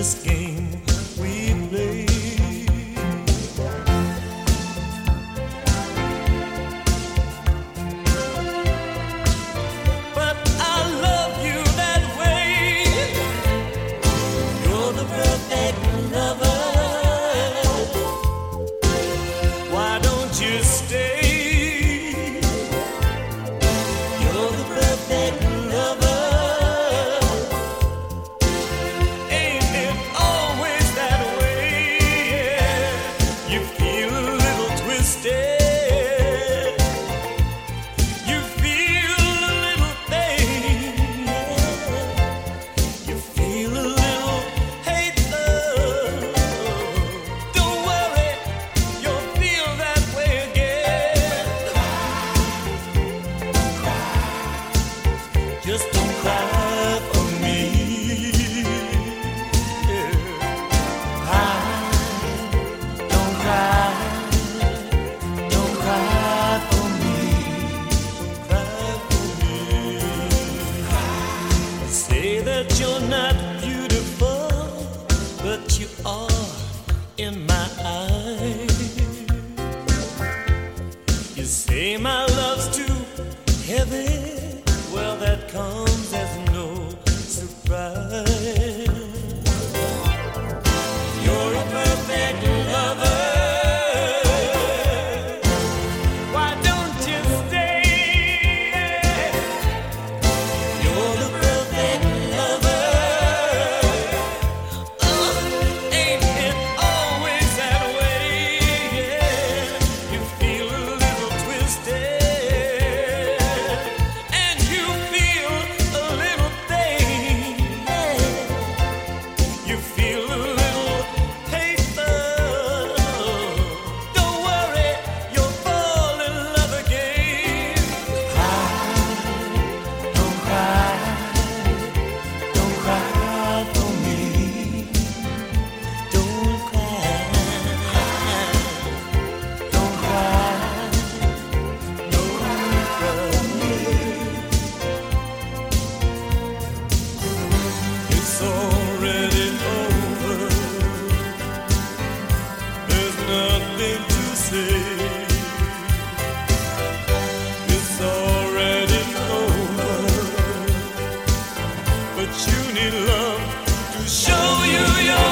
this game we play. But I love you that way. You're the perfect lover. Why don't you stay? You're the perfect lover. Just don't cry for me. Yeah. Don't cry for me. Cry for me. Say that you're not beautiful, but you are in my eyes. You say my love's too heavy. Well, that comes as no surprise. You're a perfect lover. Why don't you stay? You're the perfect lover. Ain't it always that way? Yeah. You feel a little twisted. It's already over, but you need love to show you your